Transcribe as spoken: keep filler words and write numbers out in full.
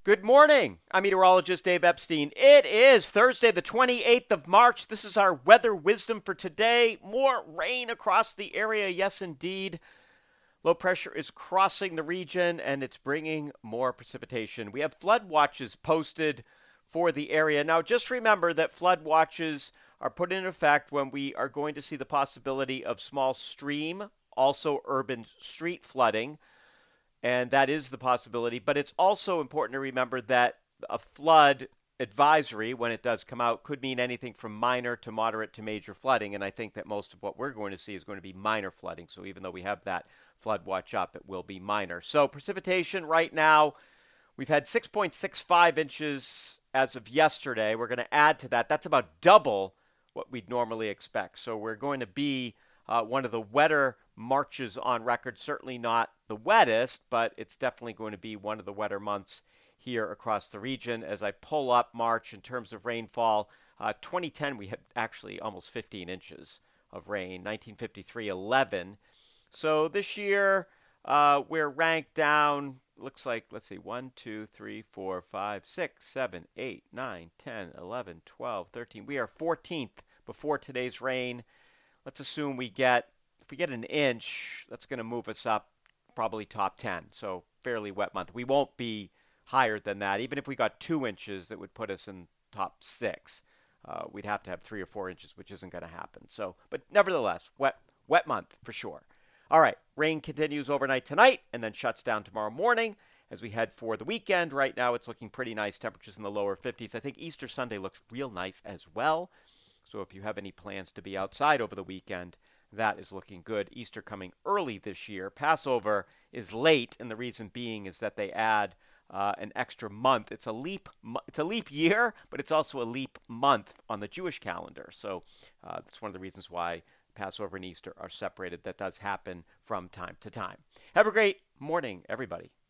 Good morning. I'm meteorologist Dave Epstein. It is Thursday, the twenty-eighth of March. This is our weather wisdom for today. More rain across the area. Yes, indeed. Low pressure is crossing the region and it's bringing more precipitation. We have flood watches posted for the area. Now, just remember that flood watches are put in effect when we are going to see the possibility of small stream, also urban street flooding. And that is the possibility. But it's also important to remember that a flood advisory, when it does come out, could mean anything from minor to moderate to major flooding. And I think that most of what we're going to see is going to be minor flooding. So even though we have that flood watch up, it will be minor. So precipitation right now, we've had six point six five inches as of yesterday. We're going to add to that. That's about double what we'd normally expect. So we're going to be uh, one of the wetter Marches on record. Certainly not the wettest, but it's definitely going to be one of the wetter months here across the region. As I pull up March in terms of rainfall, uh, twenty ten we had actually almost fifteen inches of rain, nineteen fifty-three eleven. So this year uh, we're ranked down, looks like, let's see, one, two, three, four, five, six, seven, eight, nine, ten, eleven, twelve, thirteen. We are fourteenth before today's rain. Let's assume we get If we get an inch, that's going to move us up probably top ten. So fairly wet month. We won't be higher than that. Even if we got two inches, that would put us in top six. Uh, we'd have to have three or four inches, which isn't going to happen. So, but nevertheless, wet wet month for sure. All right, rain continues overnight tonight and then shuts down tomorrow morning as we head for the weekend. Right now, it's looking pretty nice. Temperatures in the lower fifties. I think Easter Sunday looks real nice as well. So if you have any plans to be outside over the weekend, that is looking good. Easter coming early this year. Passover is late, and the reason being is that they add uh, an extra month. It's a leap. It's a leap year, but it's also a leap month on the Jewish calendar. So uh, that's one of the reasons why Passover and Easter are separated. That does happen from time to time. Have a great morning, everybody.